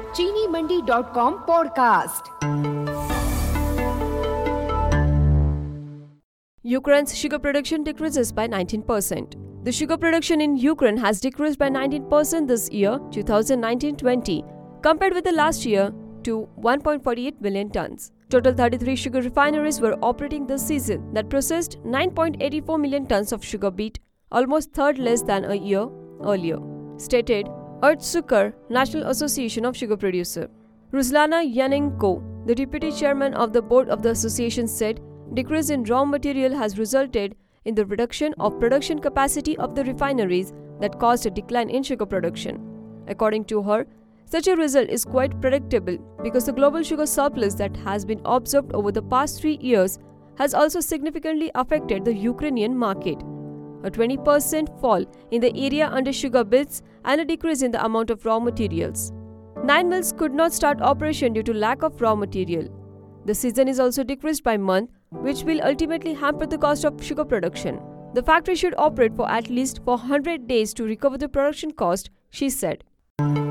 चीनीमंडी.com podcast. Ukraine's sugar production decreases by 19%. The sugar production in Ukraine has decreased by 19% this year, 2019-20, compared with the last year to 1.48 million tons. Total 33 sugar refineries were operating this season that processed 9.84 million tons of sugar beet, almost third less than a year earlier, stated Artsukar, National Association of Sugar Producer. Ruslana Yanenko, the deputy chairman of the board of the association, said decrease in raw material has resulted in the reduction of production capacity of the refineries that caused a decline in sugar production. According to her, such a result is quite predictable because the global sugar surplus that has been observed over the past 3 years has also significantly affected the Ukrainian market. A 20% fall in the area under sugar beets and a decrease in the amount of raw materials. 9 mills could not start operation due to lack of raw material. The season is also decreased by month, which will ultimately hamper the cost of sugar production. The factory should operate for at least 400 days to recover the production cost, she said.